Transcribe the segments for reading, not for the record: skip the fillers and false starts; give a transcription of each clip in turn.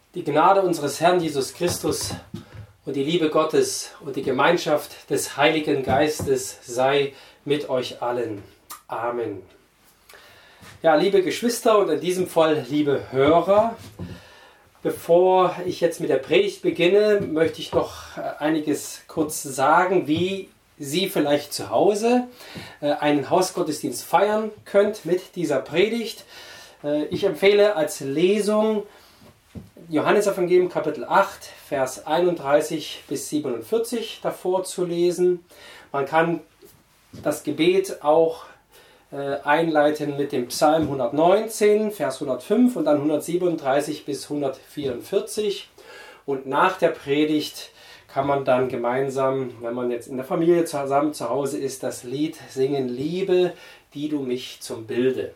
Die Gnade unseres Herrn Jesus Christus und die Liebe Gottes und die Gemeinschaft des Heiligen Geistes sei mit euch allen. Amen. Ja, liebe Geschwister und in diesem Fall liebe Hörer, bevor ich jetzt mit der Predigt beginne, möchte ich noch einiges kurz sagen, wie Sie vielleicht zu Hause einen Hausgottesdienst feiern könnt mit dieser Predigt. Ich empfehle als Lesung Johannesevangelium Kapitel 8, Vers 31 bis 47 davor zu lesen. Man kann das Gebet auch einleiten mit dem Psalm 119, Vers 105 und dann 137 bis 144. Und nach der Predigt kann man dann gemeinsam, wenn man jetzt in der Familie zusammen zu Hause ist, das Lied singen: Liebe, die du mich zum Bilde.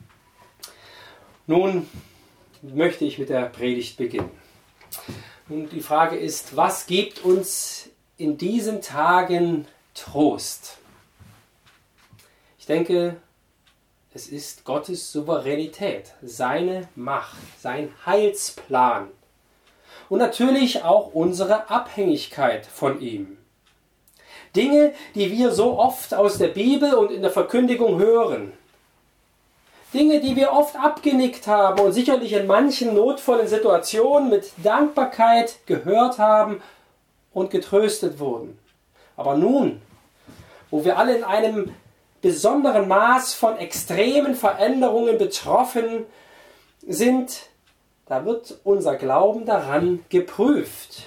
Nun möchte ich mit der Predigt beginnen. Und die Frage ist, was gibt uns in diesen Tagen Trost? Ich denke, es ist Gottes Souveränität, seine Macht, sein Heilsplan und natürlich auch unsere Abhängigkeit von ihm. Dinge, die wir so oft aus der Bibel und in der Verkündigung hören. Dinge, die wir oft abgenickt haben und sicherlich in manchen notvollen Situationen mit Dankbarkeit gehört haben und getröstet wurden. Aber nun, wo wir alle in einem besonderen Maß von extremen Veränderungen betroffen sind, da wird unser Glauben daran geprüft.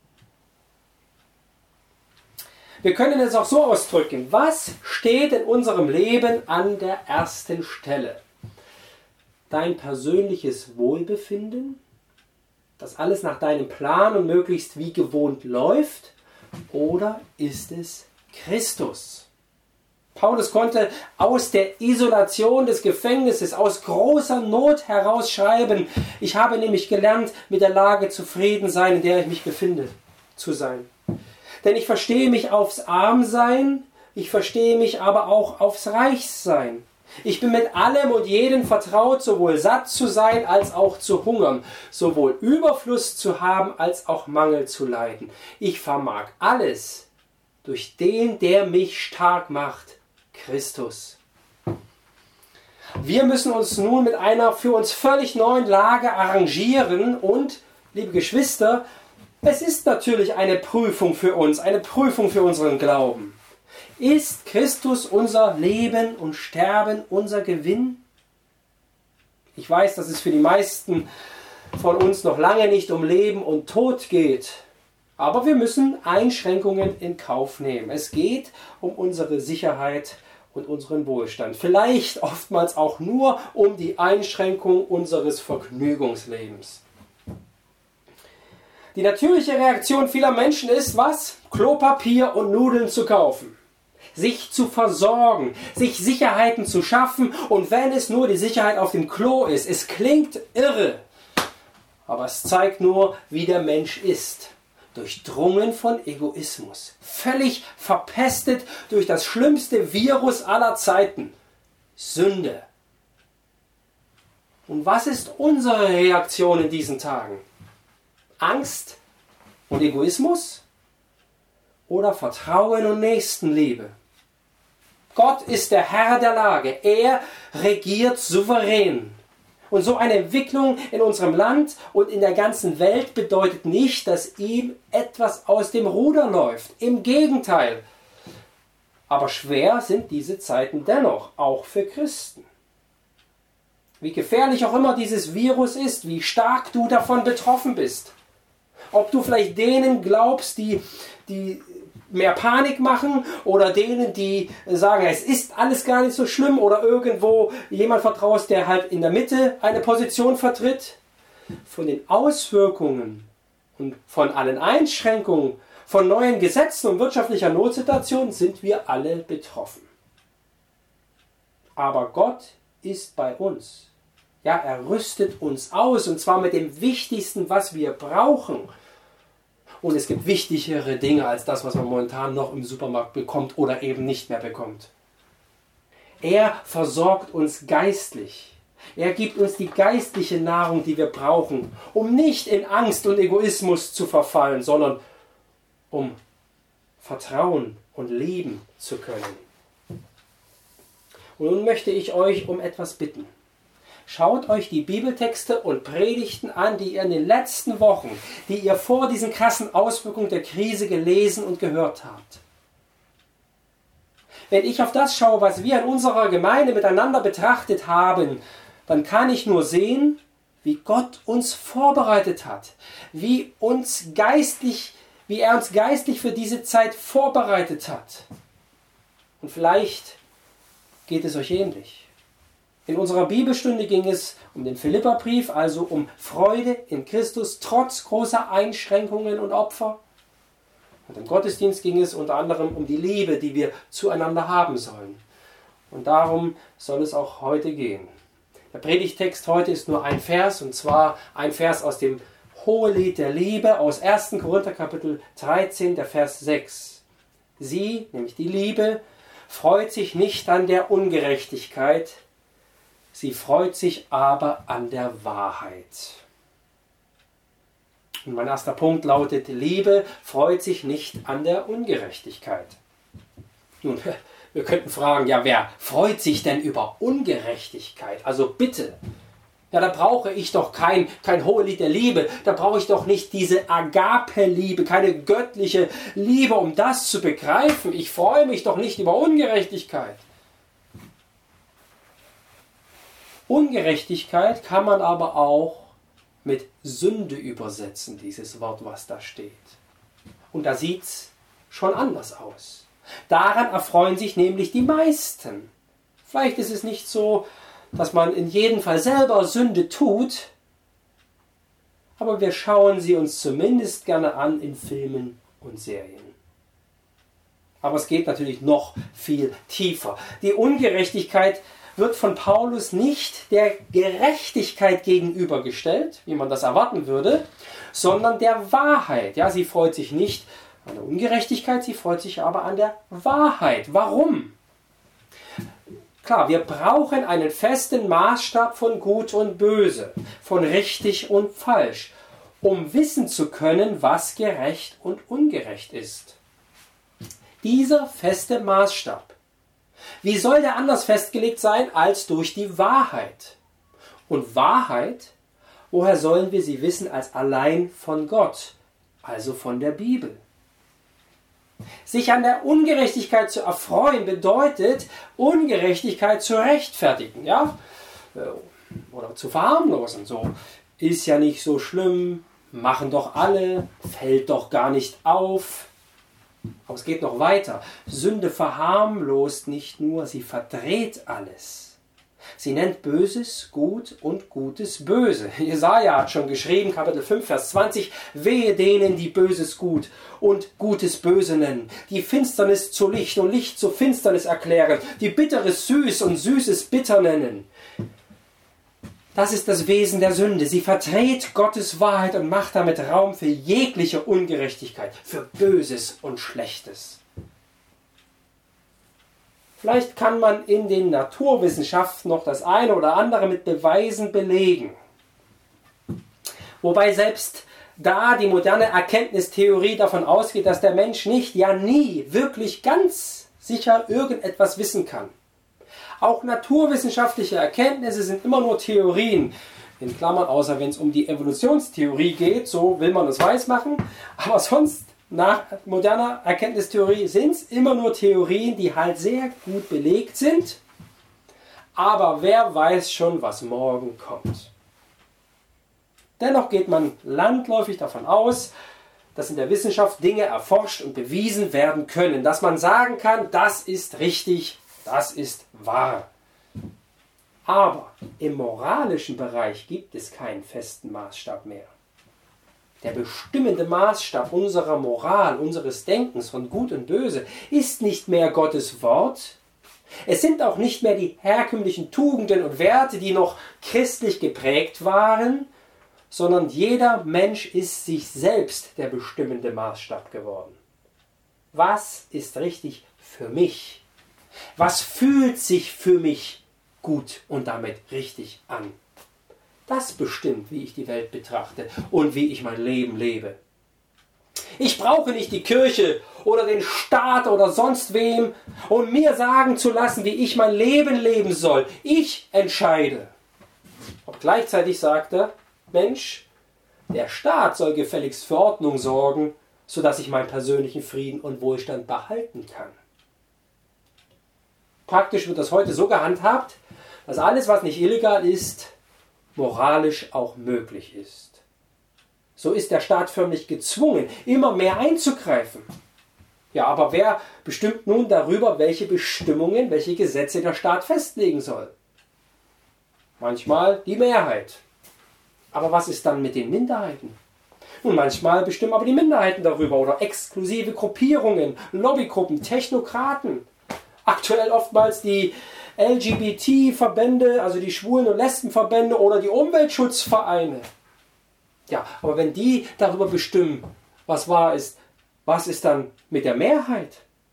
Wir können es auch so ausdrücken: Was steht in unserem Leben an der ersten Stelle? Dein persönliches Wohlbefinden, dass alles nach deinem Plan und möglichst wie gewohnt läuft, oder ist es Christus? Paulus konnte aus der Isolation des Gefängnisses, aus großer Not heraus schreiben: Ich habe nämlich gelernt, mit der Lage zufrieden sein, in der ich mich befinde, zu sein. Denn ich verstehe mich aufs Armsein, ich verstehe mich aber auch aufs Reichsein. Ich bin mit allem und jedem vertraut, sowohl satt zu sein als auch zu hungern, sowohl Überfluss zu haben als auch Mangel zu leiden. Ich vermag alles durch den, der mich stark macht, Christus. Wir müssen uns nun mit einer für uns völlig neuen Lage arrangieren und, liebe Geschwister, es ist natürlich eine Prüfung für uns, eine Prüfung für unseren Glauben. Ist Christus unser Leben und Sterben, unser Gewinn? Ich weiß, dass es für die meisten von uns noch lange nicht um Leben und Tod geht, aber wir müssen Einschränkungen in Kauf nehmen. Es geht um unsere Sicherheit und unseren Wohlstand. Vielleicht oftmals auch nur um die Einschränkung unseres Vergnügungslebens. Die natürliche Reaktion vieler Menschen ist, was? Klopapier und Nudeln zu kaufen. Sich zu versorgen, sich Sicherheiten zu schaffen, und wenn es nur die Sicherheit auf dem Klo ist. Es klingt irre, aber es zeigt nur, wie der Mensch ist. Durchdrungen von Egoismus, völlig verpestet durch das schlimmste Virus aller Zeiten: Sünde. Und was ist unsere Reaktion in diesen Tagen? Angst und Egoismus oder Vertrauen und Nächstenliebe? Gott ist der Herr der Lage. Er regiert souverän. Und so eine Entwicklung in unserem Land und in der ganzen Welt bedeutet nicht, dass ihm etwas aus dem Ruder läuft. Im Gegenteil. Aber schwer sind diese Zeiten dennoch, auch für Christen. Wie gefährlich auch immer dieses Virus ist, wie stark du davon betroffen bist. Ob du vielleicht denen glaubst, die mehr Panik machen, oder denen, die sagen, es ist alles gar nicht so schlimm, oder irgendwo jemand vertraust, der halt in der Mitte eine Position vertritt. Von den Auswirkungen und von allen Einschränkungen, von neuen Gesetzen und wirtschaftlicher Notsituation sind wir alle betroffen. Aber Gott ist bei uns. Ja, er rüstet uns aus, und zwar mit dem Wichtigsten, was wir brauchen. Und es gibt wichtigere Dinge als das, was man momentan noch im Supermarkt bekommt oder eben nicht mehr bekommt. Er versorgt uns geistlich. Er gibt uns die geistliche Nahrung, die wir brauchen, um nicht in Angst und Egoismus zu verfallen, sondern um vertrauen und leben zu können. Und nun möchte ich euch um etwas bitten. Schaut euch die Bibeltexte und Predigten an, die ihr in den letzten Wochen, die ihr vor diesen krassen Auswirkungen der Krise gelesen und gehört habt. Wenn ich auf das schaue, was wir in unserer Gemeinde miteinander betrachtet haben, dann kann ich nur sehen, wie Gott uns vorbereitet hat, wie er uns geistlich für diese Zeit vorbereitet hat. Und vielleicht geht es euch ähnlich. In unserer Bibelstunde ging es um den Philipperbrief, also um Freude in Christus trotz großer Einschränkungen und Opfer. Und im Gottesdienst ging es unter anderem um die Liebe, die wir zueinander haben sollen. Und darum soll es auch heute gehen. Der Predigtext heute ist nur ein Vers, und zwar ein Vers aus dem Hohelied der Liebe aus 1. Korinther Kapitel 13, der Vers 6. Sie, nämlich die Liebe, freut sich nicht an der Ungerechtigkeit, sie freut sich aber an der Wahrheit. Und mein erster Punkt lautet, Liebe freut sich nicht an der Ungerechtigkeit. Nun, wir könnten fragen, ja, wer freut sich denn über Ungerechtigkeit? Also bitte, ja, da brauche ich doch kein Hohelied der Liebe, da brauche ich doch nicht diese Agape-Liebe, keine göttliche Liebe, um das zu begreifen. Ich freue mich doch nicht über Ungerechtigkeit. Ungerechtigkeit kann man aber auch mit Sünde übersetzen, dieses Wort, was da steht. Und da sieht es schon anders aus. Daran erfreuen sich nämlich die meisten. Vielleicht ist es nicht so, dass man in jedem Fall selber Sünde tut, aber wir schauen sie uns zumindest gerne an in Filmen und Serien. Aber es geht natürlich noch viel tiefer. Die Ungerechtigkeit wird von Paulus nicht der Gerechtigkeit gegenübergestellt, wie man das erwarten würde, sondern der Wahrheit. Ja, sie freut sich nicht an der Ungerechtigkeit, sie freut sich aber an der Wahrheit. Warum? Klar, wir brauchen einen festen Maßstab von Gut und Böse, von richtig und falsch, um wissen zu können, was gerecht und ungerecht ist. Dieser feste Maßstab, wie soll der anders festgelegt sein als durch die Wahrheit? Und Wahrheit, woher sollen wir sie wissen als allein von Gott, also von der Bibel? Sich an der Ungerechtigkeit zu erfreuen bedeutet, Ungerechtigkeit zu rechtfertigen, ja? Oder zu verharmlosen. So, ist ja nicht so schlimm, machen doch alle, fällt doch gar nicht auf. Aber es geht noch weiter. Sünde verharmlost nicht nur, sie verdreht alles. Sie nennt Böses gut und Gutes böse. Jesaja hat schon geschrieben, Kapitel 5, Vers 20, wehe denen, die Böses gut und Gutes böse nennen, die Finsternis zu Licht und Licht zu Finsternis erklären, die Bitteres süß und Süßes bitter nennen. Das ist das Wesen der Sünde. Sie verdreht Gottes Wahrheit und macht damit Raum für jegliche Ungerechtigkeit, für Böses und Schlechtes. Vielleicht kann man in den Naturwissenschaften noch das eine oder andere mit Beweisen belegen. Wobei selbst da die moderne Erkenntnistheorie davon ausgeht, dass der Mensch nicht, ja nie, wirklich ganz sicher irgendetwas wissen kann. Auch naturwissenschaftliche Erkenntnisse sind immer nur Theorien, in Klammern, außer wenn es um die Evolutionstheorie geht, so will man es weismachen, aber sonst nach moderner Erkenntnistheorie sind es immer nur Theorien, die halt sehr gut belegt sind, aber wer weiß schon, was morgen kommt. Dennoch geht man landläufig davon aus, dass in der Wissenschaft Dinge erforscht und bewiesen werden können, dass man sagen kann, das ist richtig, das ist wahr. Aber im moralischen Bereich gibt es keinen festen Maßstab mehr. Der bestimmende Maßstab unserer Moral, unseres Denkens von Gut und Böse ist nicht mehr Gottes Wort. Es sind auch nicht mehr die herkömmlichen Tugenden und Werte, die noch christlich geprägt waren, sondern jeder Mensch ist sich selbst der bestimmende Maßstab geworden. Was ist richtig für mich? Was fühlt sich für mich gut und damit richtig an. Das bestimmt, wie ich die Welt betrachte und wie ich mein Leben lebe. Ich brauche nicht die Kirche oder den Staat oder sonst wem, um mir sagen zu lassen, wie ich mein Leben leben soll. Ich entscheide. Und gleichzeitig sagt er, Mensch, der Staat soll gefälligst für Ordnung sorgen, sodass ich meinen persönlichen Frieden und Wohlstand behalten kann. Praktisch wird das heute so gehandhabt, dass alles, was nicht illegal ist, moralisch auch möglich ist. So ist der Staat förmlich gezwungen, immer mehr einzugreifen. Ja, aber wer bestimmt nun darüber, welche Bestimmungen, welche Gesetze der Staat festlegen soll? Manchmal die Mehrheit. Aber was ist dann mit den Minderheiten? Nun, manchmal bestimmen aber die Minderheiten darüber oder exklusive Gruppierungen, Lobbygruppen, Technokraten. Aktuell oftmals die LGBT-Verbände, also die Schwulen- und Lesbenverbände oder die Umweltschutzvereine. Ja, aber wenn die darüber bestimmen, was wahr ist, was ist dann mit der Mehrheit?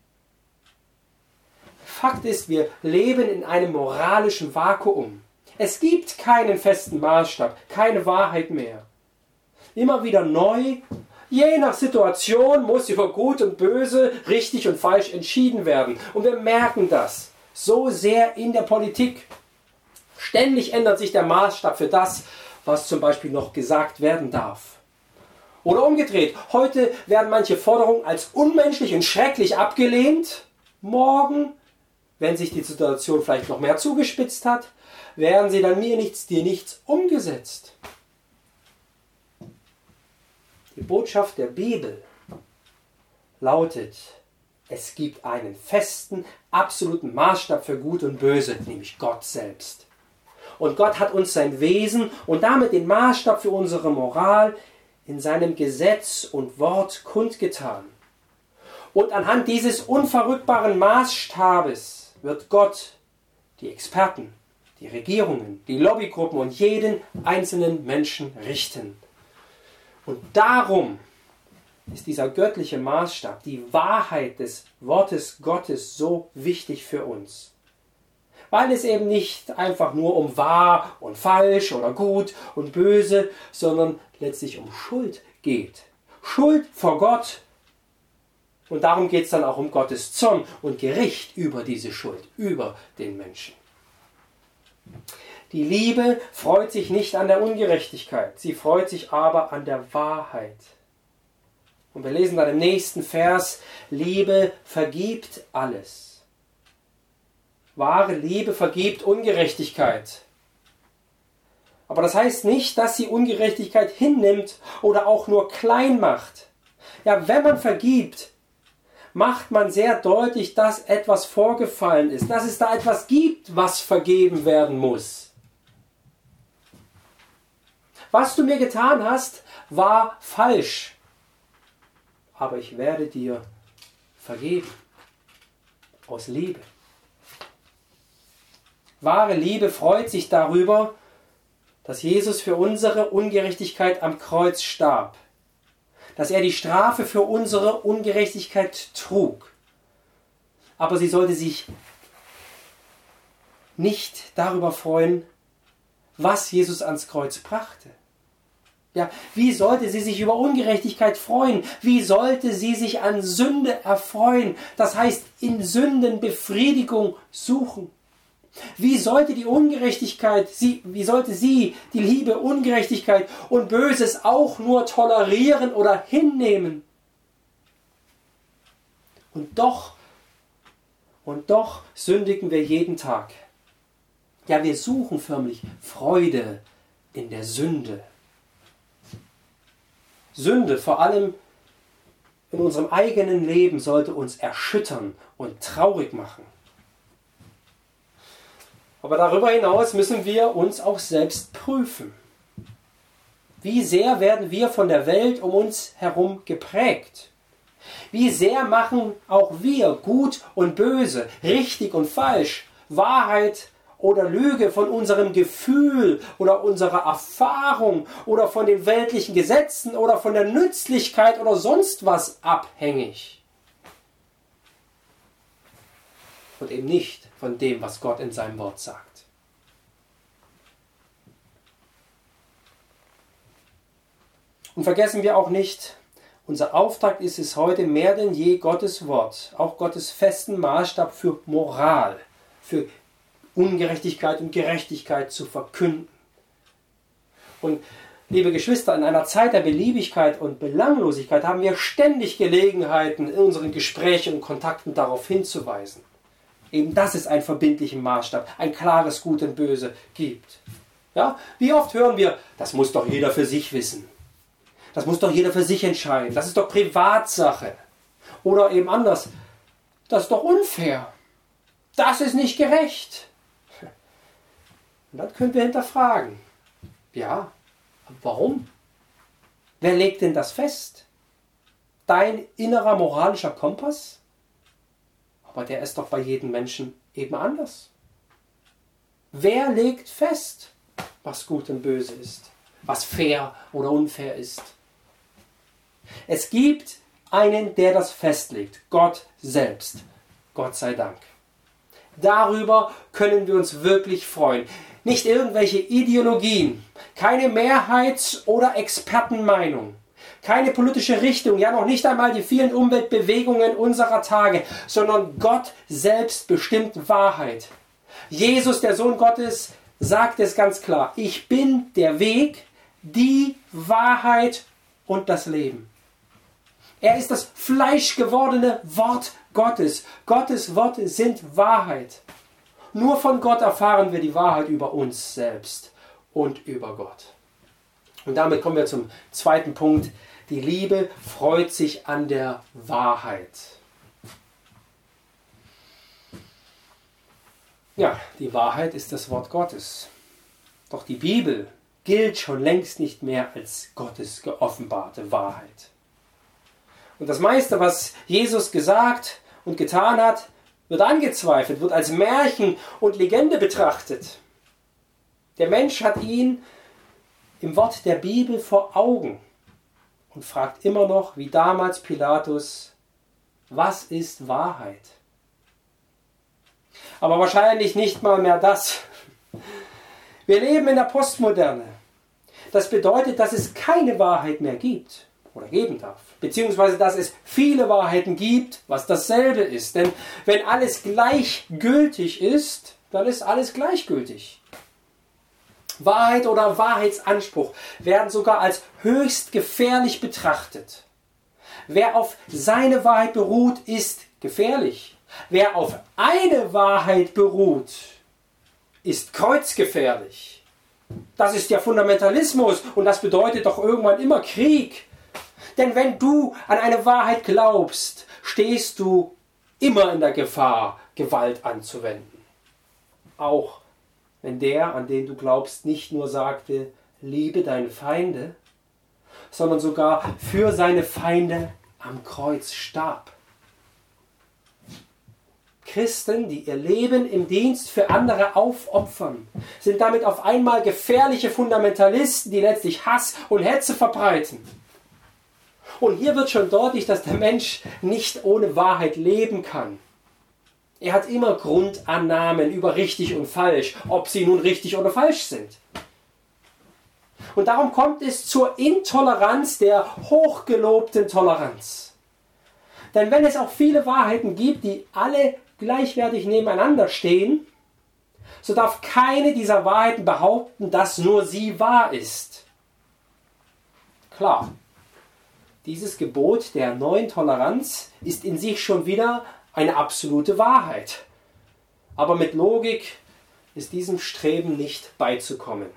Fakt ist, wir leben in einem moralischen Vakuum. Es gibt keinen festen Maßstab, keine Wahrheit mehr. Immer wieder neu, je nach Situation muss über Gut und Böse, richtig und falsch entschieden werden. Und wir merken das so sehr in der Politik. Ständig ändert sich der Maßstab für das, was zum Beispiel noch gesagt werden darf. Oder umgedreht, heute werden manche Forderungen als unmenschlich und schrecklich abgelehnt. Morgen, wenn sich die Situation vielleicht noch mehr zugespitzt hat, werden sie dann mir nichts, dir nichts umgesetzt. Die Botschaft der Bibel lautet, es gibt einen festen, absoluten Maßstab für Gut und Böse, nämlich Gott selbst. Und Gott hat uns sein Wesen und damit den Maßstab für unsere Moral in seinem Gesetz und Wort kundgetan. Und anhand dieses unverrückbaren Maßstabes wird Gott die Experten, die Regierungen, die Lobbygruppen und jeden einzelnen Menschen richten. Und darum ist dieser göttliche Maßstab, die Wahrheit des Wortes Gottes so wichtig für uns. Weil es eben nicht einfach nur um wahr und falsch oder gut und böse, sondern letztlich um Schuld geht. Schuld vor Gott. Und darum geht es dann auch um Gottes Zorn und Gericht über diese Schuld, über den Menschen. Die Liebe freut sich nicht an der Ungerechtigkeit, sie freut sich aber an der Wahrheit. Und wir lesen dann im nächsten Vers, Liebe vergibt alles. Wahre Liebe vergibt Ungerechtigkeit. Aber das heißt nicht, dass sie Ungerechtigkeit hinnimmt oder auch nur klein macht. Ja, wenn man vergibt, macht man sehr deutlich, dass etwas vorgefallen ist, dass es da etwas gibt, was vergeben werden muss. Was du mir getan hast, war falsch. Aber ich werde dir vergeben. Aus Liebe. Wahre Liebe freut sich darüber, dass Jesus für unsere Ungerechtigkeit am Kreuz starb. Dass er die Strafe für unsere Ungerechtigkeit trug. Aber sie sollte sich nicht darüber freuen, was Jesus ans Kreuz brachte. Ja, wie sollte sie sich über Ungerechtigkeit freuen? Wie sollte sie sich an Sünde erfreuen? Das heißt, in Sünden Befriedigung suchen. Wie sollte die Ungerechtigkeit, wie sollte sie die Liebe, Ungerechtigkeit und Böses auch nur tolerieren oder hinnehmen? Und doch sündigen wir jeden Tag. Ja, wir suchen förmlich Freude in der Sünde. Sünde, vor allem in unserem eigenen Leben, sollte uns erschüttern und traurig machen. Aber darüber hinaus müssen wir uns auch selbst prüfen. Wie sehr werden wir von der Welt um uns herum geprägt? Wie sehr machen auch wir Gut und Böse, richtig und falsch, Wahrheit oder Lüge von unserem Gefühl oder unserer Erfahrung oder von den weltlichen Gesetzen oder von der Nützlichkeit oder sonst was abhängig? Und eben nicht von dem, was Gott in seinem Wort sagt. Und vergessen wir auch nicht, unser Auftrag ist es heute mehr denn je, Gottes Wort, auch Gottes festen Maßstab für Moral, für Ungerechtigkeit und Gerechtigkeit zu verkünden. Und liebe Geschwister, in einer Zeit der Beliebigkeit und Belanglosigkeit haben wir ständig Gelegenheiten, in unseren Gesprächen und Kontakten darauf hinzuweisen. Eben, dass es einen verbindlichen Maßstab, ein klares Gut und Böse gibt. Ja? Wie oft hören wir, das muss doch jeder für sich wissen. Das muss doch jeder für sich entscheiden. Das ist doch Privatsache. Oder eben anders, das ist doch unfair. Das ist nicht gerecht. Und dann können wir hinterfragen. Ja, warum? Wer legt denn das fest? Dein innerer moralischer Kompass? Aber der ist doch bei jedem Menschen eben anders. Wer legt fest, was gut und böse ist? Was fair oder unfair ist? Es gibt einen, der das festlegt. Gott selbst. Gott sei Dank. Darüber können wir uns wirklich freuen. Nicht irgendwelche Ideologien, keine Mehrheits- oder Expertenmeinung, keine politische Richtung, ja noch nicht einmal die vielen Umweltbewegungen unserer Tage, sondern Gott selbst bestimmt Wahrheit. Jesus, der Sohn Gottes, sagt es ganz klar: Ich bin der Weg, die Wahrheit und das Leben. Er ist das fleischgewordene Wort Gottes. Gottes Worte sind Wahrheit. Nur von Gott erfahren wir die Wahrheit über uns selbst und über Gott. Und damit kommen wir zum zweiten Punkt. Die Liebe freut sich an der Wahrheit. Ja, die Wahrheit ist das Wort Gottes. Doch die Bibel gilt schon längst nicht mehr als Gottes geoffenbarte Wahrheit. Und das meiste, was Jesus gesagt und getan hat, wird angezweifelt, wird als Märchen und Legende betrachtet. Der Mensch hat ihn im Wort der Bibel vor Augen und fragt immer noch, wie damals Pilatus, was ist Wahrheit? Aber wahrscheinlich nicht mal mehr das. Wir leben in der Postmoderne. Das bedeutet, dass es keine Wahrheit mehr gibt oder geben darf. Beziehungsweise, dass es viele Wahrheiten gibt, was dasselbe ist. Denn wenn alles gleichgültig ist, dann ist alles gleichgültig. Wahrheit oder Wahrheitsanspruch werden sogar als höchst gefährlich betrachtet. Wer auf seine Wahrheit beruht, ist gefährlich. Wer auf eine Wahrheit beruht, ist kreuzgefährlich. Das ist ja Fundamentalismus und das bedeutet doch irgendwann immer Krieg. Denn wenn du an eine Wahrheit glaubst, stehst du immer in der Gefahr, Gewalt anzuwenden. Auch wenn der, an den du glaubst, nicht nur sagte, liebe deine Feinde, sondern sogar für seine Feinde am Kreuz starb. Christen, die ihr Leben im Dienst für andere aufopfern, sind damit auf einmal gefährliche Fundamentalisten, die letztlich Hass und Hetze verbreiten. Und hier wird schon deutlich, dass der Mensch nicht ohne Wahrheit leben kann. Er hat immer Grundannahmen über richtig und falsch, ob sie nun richtig oder falsch sind. Und darum kommt es zur Intoleranz der hochgelobten Toleranz. Denn wenn es auch viele Wahrheiten gibt, die alle gleichwertig nebeneinander stehen, so darf keine dieser Wahrheiten behaupten, dass nur sie wahr ist. Klar. Dieses Gebot der neuen Toleranz ist in sich schon wieder eine absolute Wahrheit. Aber mit Logik ist diesem Streben nicht beizukommen.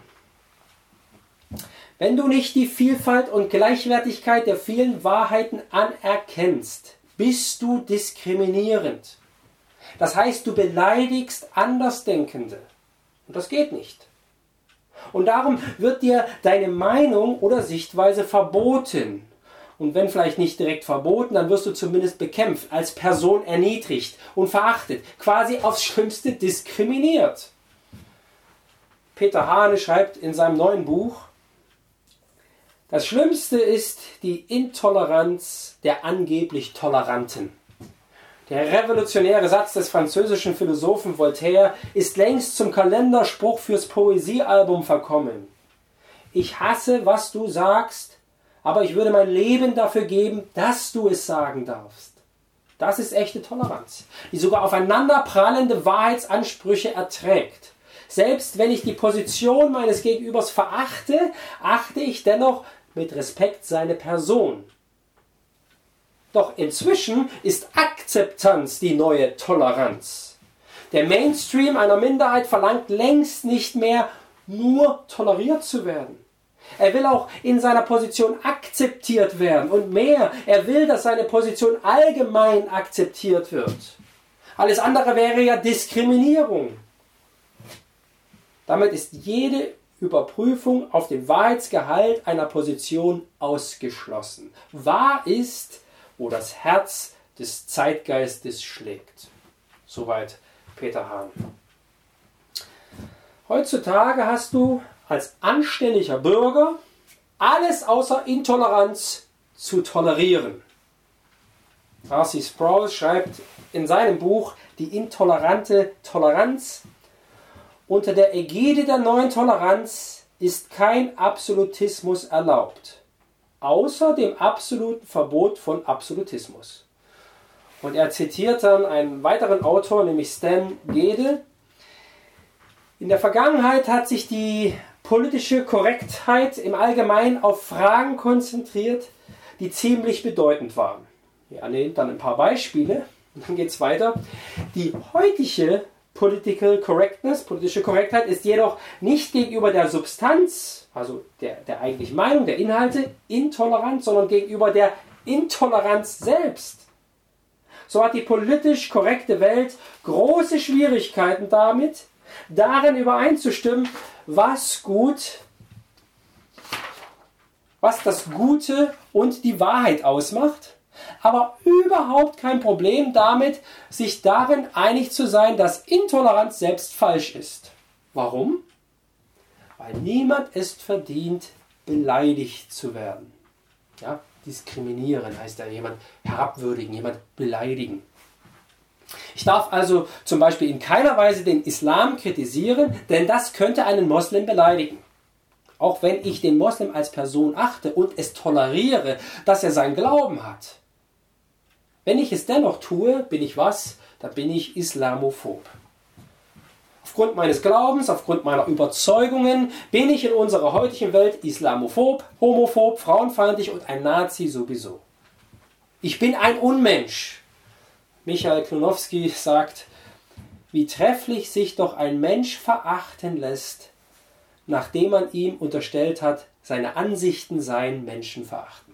Wenn du nicht die Vielfalt und Gleichwertigkeit der vielen Wahrheiten anerkennst, bist du diskriminierend. Das heißt, du beleidigst Andersdenkende. Und das geht nicht. Und darum wird dir deine Meinung oder Sichtweise verboten. Und wenn vielleicht nicht direkt verboten, dann wirst du zumindest bekämpft, als Person erniedrigt und verachtet, quasi aufs Schlimmste diskriminiert. Peter Hane schreibt in seinem neuen Buch, das Schlimmste ist die Intoleranz der angeblich Toleranten. Der revolutionäre Satz des französischen Philosophen Voltaire ist längst zum Kalenderspruch fürs Poesiealbum verkommen. Ich hasse, was du sagst, aber ich würde mein Leben dafür geben, dass du es sagen darfst. Das ist echte Toleranz, die sogar aufeinander prallende Wahrheitsansprüche erträgt. Selbst wenn ich die Position meines Gegenübers verachte, achte ich dennoch mit Respekt seine Person. Doch inzwischen ist Akzeptanz die neue Toleranz. Der Mainstream einer Minderheit verlangt längst nicht mehr, nur toleriert zu werden. Er will auch in seiner Position akzeptiert werden und mehr. Er will, dass seine Position allgemein akzeptiert wird. Alles andere wäre ja Diskriminierung. Damit ist jede Überprüfung auf den Wahrheitsgehalt einer Position ausgeschlossen. Wahr ist, wo das Herz des Zeitgeistes schlägt. Soweit Peter Hahn. Heutzutage hast du als anständiger Bürger alles außer Intoleranz zu tolerieren. R.C. Sproul schreibt in seinem Buch Die intolerante Toleranz: Unter der Ägide der neuen Toleranz ist kein Absolutismus erlaubt, außer dem absoluten Verbot von Absolutismus. Und er zitiert dann einen weiteren Autor, nämlich Stan Gede. In der Vergangenheit hat sich die politische Korrektheit im Allgemeinen auf Fragen konzentriert, die ziemlich bedeutend waren. Er nennt dann ein paar Beispiele und dann geht es weiter. Die heutige politische Korrektheit ist jedoch nicht gegenüber der Substanz, also der eigentlichen Meinung, der Inhalte, intolerant, sondern gegenüber der Intoleranz selbst. So hat die politisch korrekte Welt große Schwierigkeiten damit, darin übereinzustimmen, was das Gute und die Wahrheit ausmacht, aber überhaupt kein Problem damit, sich darin einig zu sein, dass Intoleranz selbst falsch ist. Warum? Weil niemand es verdient, beleidigt zu werden. Ja, diskriminieren heißt ja jemand herabwürdigen, jemand beleidigen. Ich darf also zum Beispiel in keiner Weise den Islam kritisieren, denn das könnte einen Moslem beleidigen. Auch wenn ich den Moslem als Person achte und es toleriere, dass er seinen Glauben hat. Wenn ich es dennoch tue, bin ich was? Dann bin ich islamophob. Aufgrund meines Glaubens, aufgrund meiner Überzeugungen bin ich in unserer heutigen Welt islamophob, homophob, frauenfeindlich und ein Nazi sowieso. Ich bin ein Unmensch. Michael Klonowski sagt, wie trefflich sich doch ein Mensch verachten lässt, nachdem man ihm unterstellt hat, seine Ansichten seien menschenverachtend.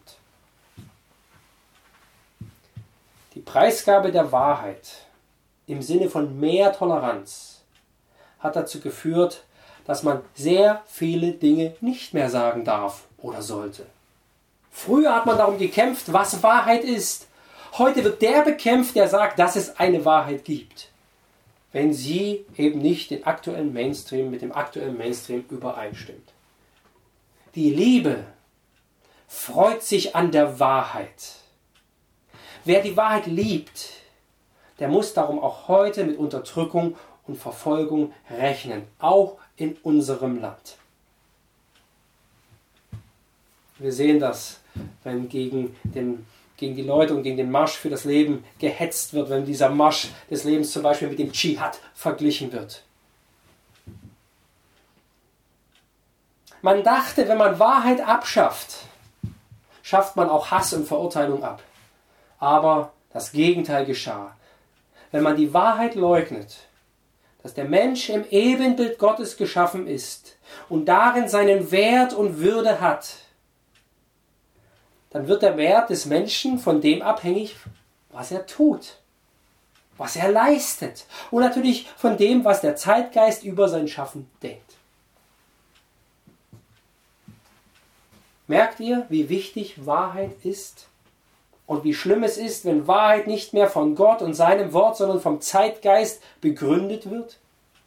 Die Preisgabe der Wahrheit im Sinne von mehr Toleranz hat dazu geführt, dass man sehr viele Dinge nicht mehr sagen darf oder sollte. Früher hat man darum gekämpft, was Wahrheit ist. Heute wird der bekämpft, der sagt, dass es eine Wahrheit gibt, wenn sie eben nicht mit dem aktuellen Mainstream übereinstimmt. Die Liebe freut sich an der Wahrheit. Wer die Wahrheit liebt, der muss darum auch heute mit Unterdrückung und Verfolgung rechnen, auch in unserem Land. Wir sehen das, wenn gegen die Leute und gegen den Marsch für das Leben gehetzt wird, wenn dieser Marsch des Lebens zum Beispiel mit dem Dschihad verglichen wird. Man dachte, wenn man Wahrheit abschafft, schafft man auch Hass und Verurteilung ab. Aber das Gegenteil geschah. Wenn man die Wahrheit leugnet, dass der Mensch im Ebenbild Gottes geschaffen ist und darin seinen Wert und Würde hat, dann wird der Wert des Menschen von dem abhängig, was er tut, was er leistet und natürlich von dem, was der Zeitgeist über sein Schaffen denkt. Merkt ihr, wie wichtig Wahrheit ist? Und wie schlimm es ist, wenn Wahrheit nicht mehr von Gott und seinem Wort, sondern vom Zeitgeist begründet wird?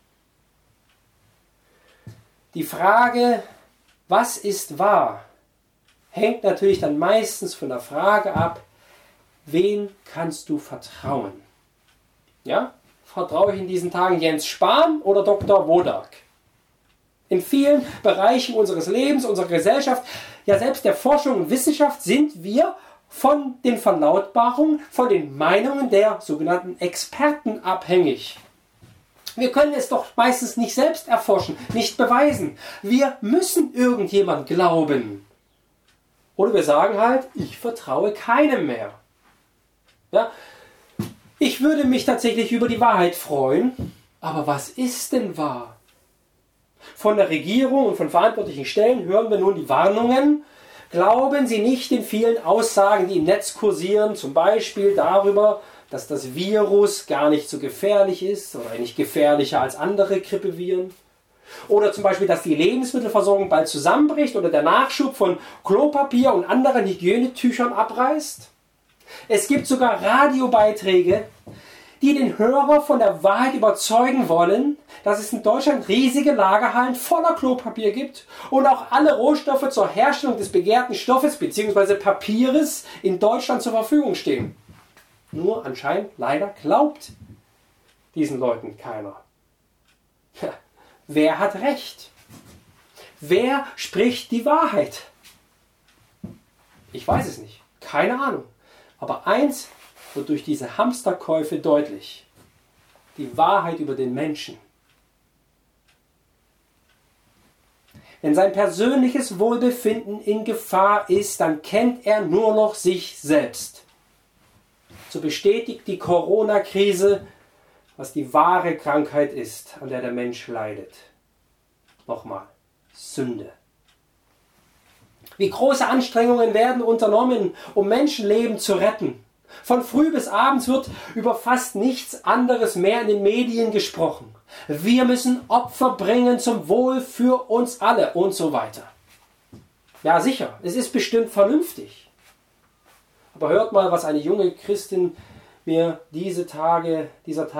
Die Frage, was ist wahr, hängt natürlich dann meistens von der Frage ab, wen kannst du vertrauen? Ja? Vertraue ich in diesen Tagen Jens Spahn oder Dr. Wodak? In vielen Bereichen unseres Lebens, unserer Gesellschaft, ja selbst der Forschung und Wissenschaft sind wir von den Verlautbarungen, von den Meinungen der sogenannten Experten abhängig. Wir können es doch meistens nicht selbst erforschen, nicht beweisen. Wir müssen irgendjemand glauben. Oder wir sagen halt, ich vertraue keinem mehr. Ja? Ich würde mich tatsächlich über die Wahrheit freuen, aber was ist denn wahr? Von der Regierung und von verantwortlichen Stellen hören wir nun die Warnungen. Glauben Sie nicht den vielen Aussagen, die im Netz kursieren, zum Beispiel darüber, dass das Virus gar nicht so gefährlich ist oder nicht gefährlicher als andere Grippeviren. Oder zum Beispiel, dass die Lebensmittelversorgung bald zusammenbricht oder der Nachschub von Klopapier und anderen Hygienetüchern abreißt. Es gibt sogar Radiobeiträge, die den Hörer von der Wahrheit überzeugen wollen, dass es in Deutschland riesige Lagerhallen voller Klopapier gibt und auch alle Rohstoffe zur Herstellung des begehrten Stoffes bzw. Papieres in Deutschland zur Verfügung stehen. Nur anscheinend leider glaubt diesen Leuten keiner. Ja, wer hat recht? Wer spricht die Wahrheit? Ich weiß es nicht. Keine Ahnung. Aber eins wird durch diese Hamsterkäufe deutlich: die Wahrheit über den Menschen. Wenn sein persönliches Wohlbefinden in Gefahr ist, dann kennt er nur noch sich selbst. So bestätigt die Corona-Krise, was die wahre Krankheit ist, an der der Mensch leidet. Nochmal, Sünde. Wie große Anstrengungen werden unternommen, um Menschenleben zu retten. Von früh bis abends wird über fast nichts anderes mehr in den Medien gesprochen. Wir müssen Opfer bringen zum Wohl für uns alle und so weiter. Ja, sicher, es ist bestimmt vernünftig. Aber hört mal, was eine junge Christin mir dieser Tage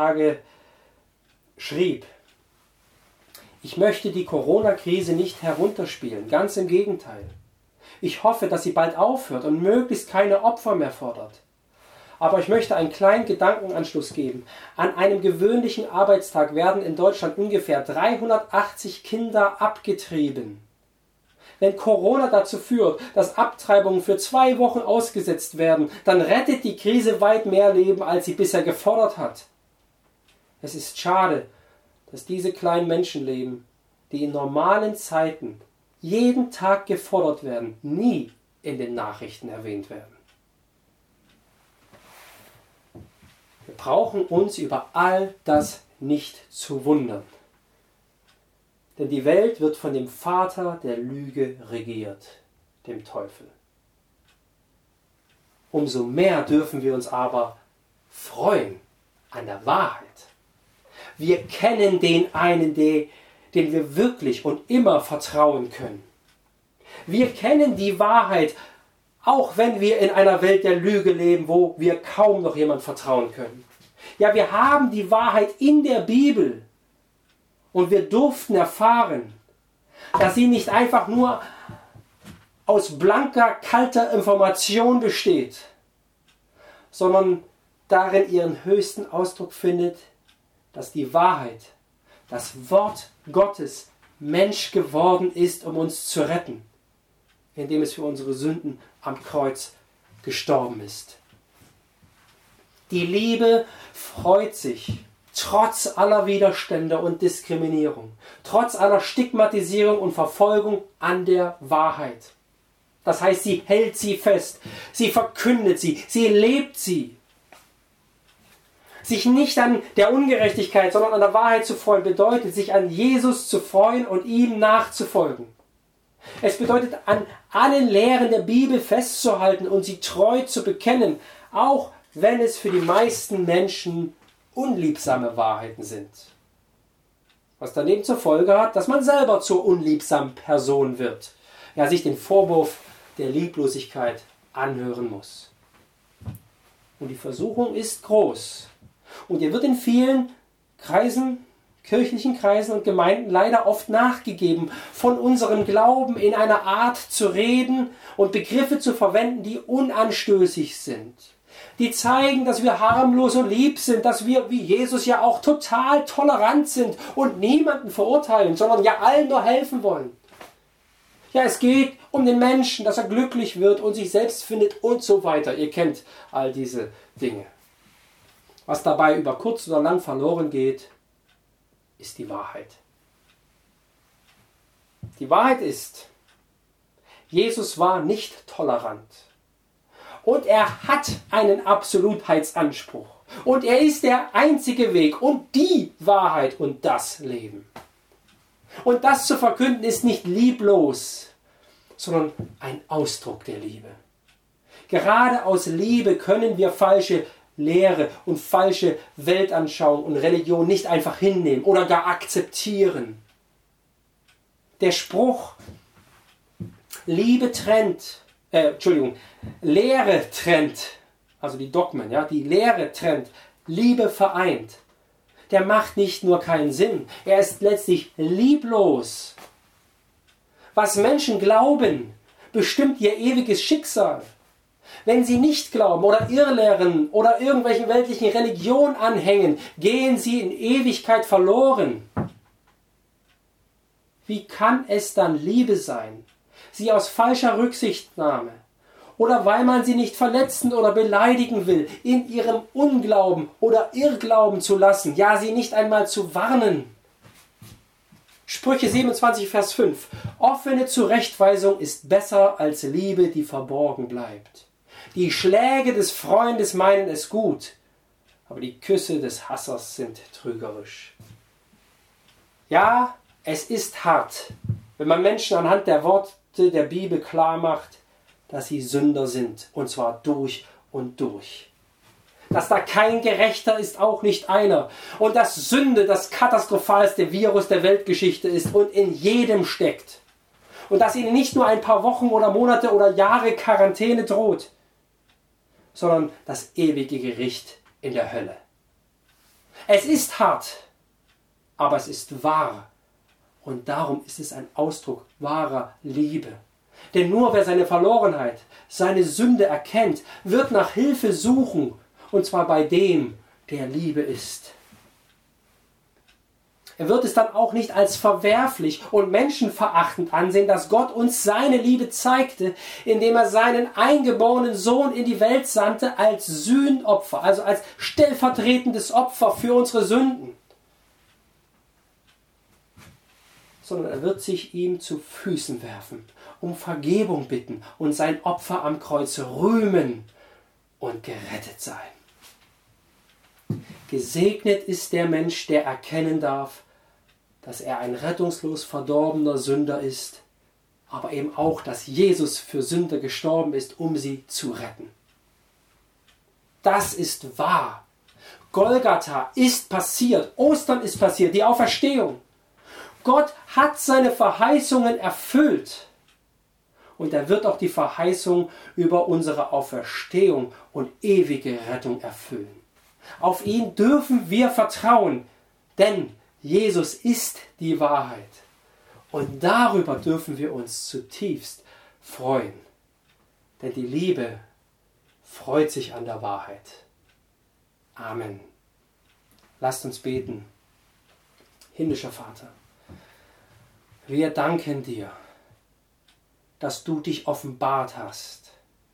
schrieb. Ich möchte die Corona-Krise nicht herunterspielen, ganz im Gegenteil. Ich hoffe, dass sie bald aufhört und möglichst keine Opfer mehr fordert. Aber ich möchte einen kleinen Gedankenanschluss geben. An einem gewöhnlichen Arbeitstag werden in Deutschland ungefähr 380 Kinder abgetrieben. Wenn Corona dazu führt, dass Abtreibungen für 2 Wochen ausgesetzt werden, dann rettet die Krise weit mehr Leben, als sie bisher gefordert hat. Es ist schade, dass diese kleinen Menschenleben, die in normalen Zeiten jeden Tag gefordert werden, nie in den Nachrichten erwähnt werden. Wir brauchen uns über all das nicht zu wundern. Denn die Welt wird von dem Vater der Lüge regiert, dem Teufel. Umso mehr dürfen wir uns aber freuen an der Wahrheit. Wir kennen den einen, den wir wirklich und immer vertrauen können. Wir kennen die Wahrheit, auch wenn wir in einer Welt der Lüge leben, wo wir kaum noch jemand vertrauen können. Ja, wir haben die Wahrheit in der Bibel und wir durften erfahren, dass sie nicht einfach nur aus blanker, kalter Information besteht, sondern darin ihren höchsten Ausdruck findet, dass die Wahrheit, das Wort Gottes, Mensch geworden ist, um uns zu retten, indem es für unsere Sünden am Kreuz gestorben ist. Die Liebe freut sich, trotz aller Widerstände und Diskriminierung, trotz aller Stigmatisierung und Verfolgung an der Wahrheit. Das heißt, sie hält sie fest, sie verkündet sie, sie lebt sie. Sich nicht an der Ungerechtigkeit, sondern an der Wahrheit zu freuen, bedeutet, sich an Jesus zu freuen und ihm nachzufolgen. Es bedeutet, an allen Lehren der Bibel festzuhalten und sie treu zu bekennen, auch wenn es für die meisten Menschen unliebsame Wahrheiten sind. Was daneben zur Folge hat, dass man selber zur unliebsamen Person wird, ja, sich den Vorwurf der Lieblosigkeit anhören muss. Und die Versuchung ist groß. Und ihr wird in vielen Kreisen, kirchlichen Kreisen und Gemeinden leider oft nachgegeben, von unserem Glauben in einer Art zu reden und Begriffe zu verwenden, die unanstößig sind. die zeigen, dass wir harmlos und lieb sind, dass wir wie Jesus ja auch total tolerant sind und niemanden verurteilen, sondern ja allen nur helfen wollen. Ja, es geht um den Menschen, dass er glücklich wird und sich selbst findet und so weiter. Ihr kennt all diese Dinge. Was dabei über kurz oder lang verloren geht, ist die Wahrheit. Die Wahrheit ist, Jesus war nicht tolerant. Und er hat einen Absolutheitsanspruch. Und er ist der einzige Weg und die Wahrheit und das Leben. Und das zu verkünden ist nicht lieblos, sondern ein Ausdruck der Liebe. Gerade aus Liebe können wir falsche Lehre und falsche Weltanschauung und Religion nicht einfach hinnehmen oder gar akzeptieren. Der Spruch, Lehre trennt, also die Dogmen, ja, die Lehre trennt, Liebe vereint. Der macht nicht nur keinen Sinn, er ist letztlich lieblos. Was Menschen glauben, bestimmt ihr ewiges Schicksal. Wenn sie nicht glauben oder irrlehren oder irgendwelchen weltlichen Religionen anhängen, gehen sie in Ewigkeit verloren. Wie kann es dann Liebe sein? Sie aus falscher Rücksichtnahme oder weil man sie nicht verletzen oder beleidigen will, in ihrem Unglauben oder Irrglauben zu lassen, ja, sie nicht einmal zu warnen. Sprüche 27, Vers 5. Offene Zurechtweisung ist besser als Liebe, die verborgen bleibt. Die Schläge des Freundes meinen es gut, aber die Küsse des Hassers sind trügerisch. Ja, es ist hart, wenn man Menschen anhand der Worte der Bibel klar macht, dass sie Sünder sind, und zwar durch und durch. Dass da kein Gerechter ist, auch nicht einer. Und dass Sünde das katastrophalste Virus der Weltgeschichte ist und in jedem steckt. Und dass ihnen nicht nur ein paar Wochen oder Monate oder Jahre Quarantäne droht, sondern das ewige Gericht in der Hölle. Es ist hart, aber es ist wahr. Und darum ist es ein Ausdruck wahrer Liebe. Denn nur wer seine Verlorenheit, seine Sünde erkennt, wird nach Hilfe suchen, und zwar bei dem, der Liebe ist. Er wird es dann auch nicht als verwerflich und menschenverachtend ansehen, dass Gott uns seine Liebe zeigte, indem er seinen eingeborenen Sohn in die Welt sandte als Sühnopfer, also als stellvertretendes Opfer für unsere Sünden. Sondern er wird sich ihm zu Füßen werfen, um Vergebung bitten und sein Opfer am Kreuz rühmen und gerettet sein. Gesegnet ist der Mensch, der erkennen darf, dass er ein rettungslos verdorbener Sünder ist, aber eben auch, dass Jesus für Sünder gestorben ist, um sie zu retten. Das ist wahr. Golgatha ist passiert, Ostern ist passiert, die Auferstehung. Gott hat seine Verheißungen erfüllt. Und er wird auch die Verheißung über unsere Auferstehung und ewige Rettung erfüllen. Auf ihn dürfen wir vertrauen, denn Jesus ist die Wahrheit. Und darüber dürfen wir uns zutiefst freuen. Denn die Liebe freut sich an der Wahrheit. Amen. Lasst uns beten. Himmlischer Vater, wir danken dir, dass du dich offenbart hast.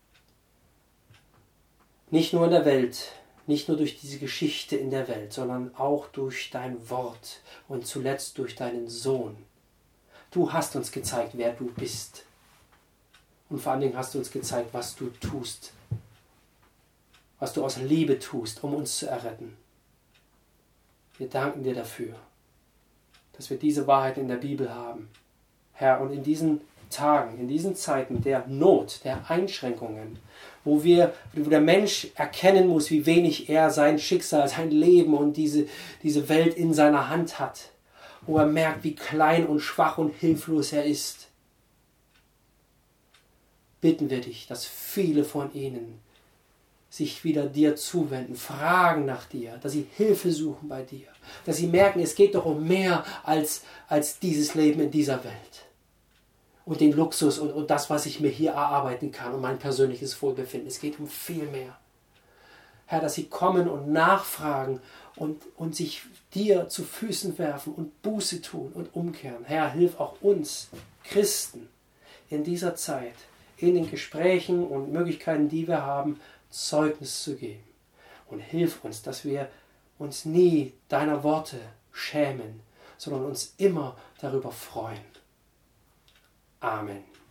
Nicht nur in der Welt, nicht nur durch diese Geschichte in der Welt, sondern auch durch dein Wort und zuletzt durch deinen Sohn. Du hast uns gezeigt, wer du bist. Und vor allen Dingen hast du uns gezeigt, was du tust. Was du aus Liebe tust, um uns zu erretten. Wir danken dir dafür, dass wir diese Wahrheit in der Bibel haben. Herr, und in diesen Tagen, in diesen Zeiten der Not, der Einschränkungen, wo der Mensch erkennen muss, wie wenig er sein Schicksal, sein Leben und diese Welt in seiner Hand hat, wo er merkt, wie klein und schwach und hilflos er ist, bitten wir dich, dass viele von ihnen sich wieder dir zuwenden, fragen nach dir, dass sie Hilfe suchen bei dir, dass sie merken, es geht doch um mehr als dieses Leben in dieser Welt und den Luxus und das, was ich mir hier erarbeiten kann und mein persönliches Wohlbefinden. Es geht um viel mehr. Herr, dass sie kommen und nachfragen und sich dir zu Füßen werfen und Buße tun und umkehren. Herr, hilf auch uns Christen in dieser Zeit, in den Gesprächen und Möglichkeiten, die wir haben, Zeugnis zu geben. Und hilf uns, dass wir uns nie deiner Worte schämen, sondern uns immer darüber freuen. Amen.